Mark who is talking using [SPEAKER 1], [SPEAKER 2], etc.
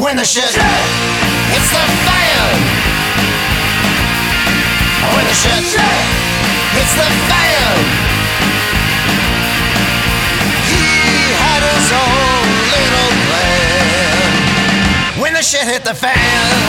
[SPEAKER 1] when the shit hits the fan. When the shit hits the fan. He had his own little plan. When the shit hit the fan.